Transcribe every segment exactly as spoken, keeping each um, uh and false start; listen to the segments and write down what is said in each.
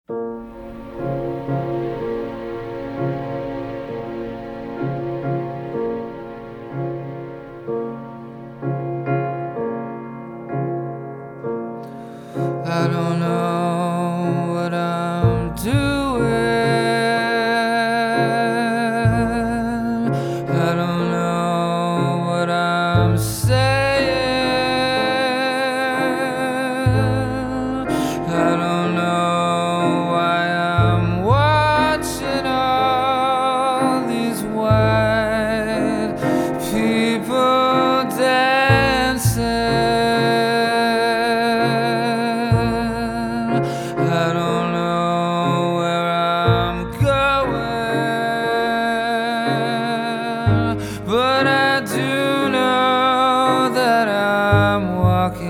I don't know what I'm doing. I don't know what I'm saying. I don't know why I'm watching all these white people dancing. I don't know where I'm going, but I do know that I'm walking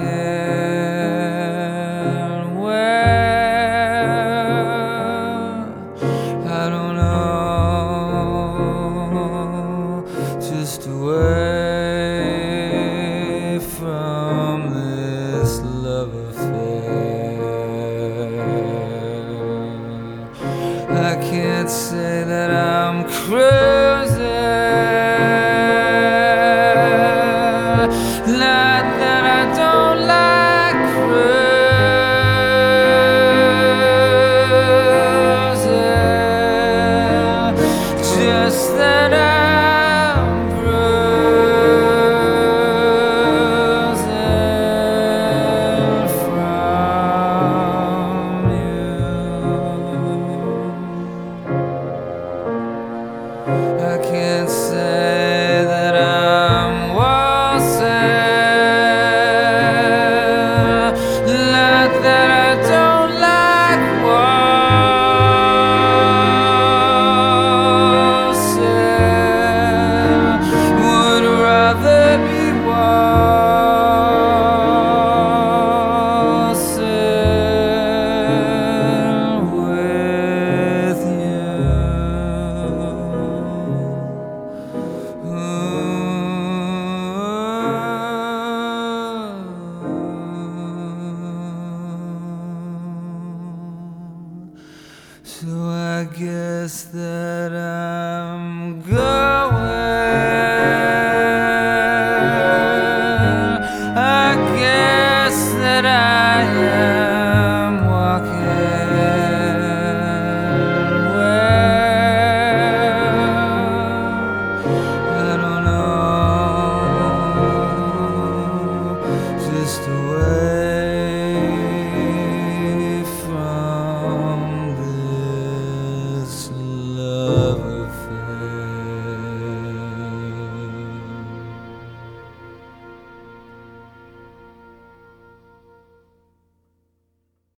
where I don't know, just away from this love affair. I can't say that I'm cruising, not that I don't like cruising, just that I'm bruising from you. I can't say that I'm waltzing, not that I don't like waltzing, would rather be waltzing with you. So I guess that I'm going